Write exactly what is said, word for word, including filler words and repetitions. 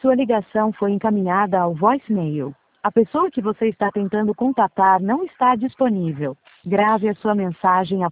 Sua ligação foi encaminhada ao voicemail. A pessoa que você está tentando contatar não está disponível. Grave a sua mensagem após